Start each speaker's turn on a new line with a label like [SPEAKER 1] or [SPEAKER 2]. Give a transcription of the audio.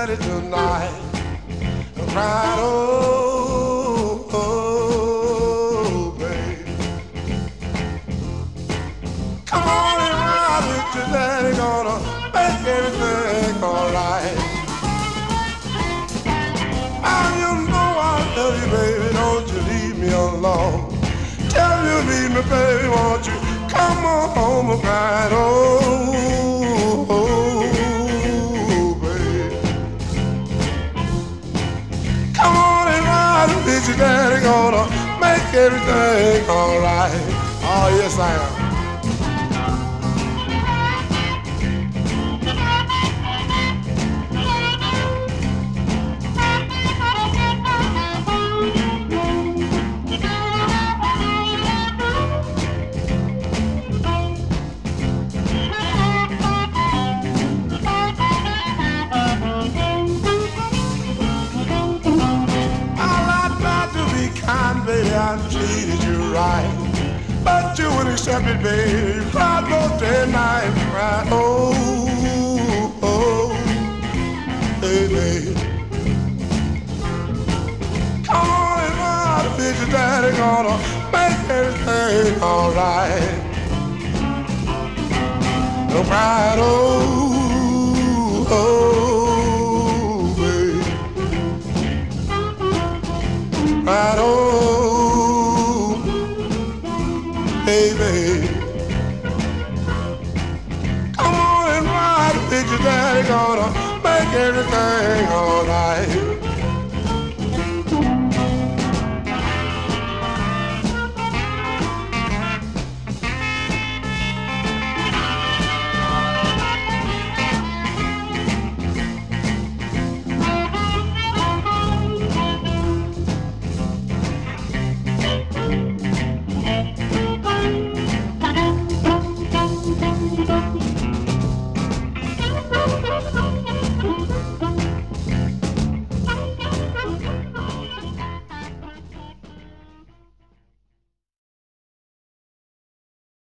[SPEAKER 1] daddy tonight. Right, oh, oh, baby. Come on and ride with your daddy, gonna make everything alright. And you know I love you, baby, don't you leave me alone. Tell me you need me, baby, won't you come on home and ride, oh, oh, baby. Come on and ride with your daddy, gonna make everything alright. Oh, yes, I am. Baby, I treated you right, but you wouldn't accept it, baby. You cried both day and night, cried, oh, oh, baby. Come on and ride, bitch, your daddy gonna make everything alright. Don't cry, oh, oh, baby. Right, oh, baby. Come on and ride with your daddy, gonna make everything alright.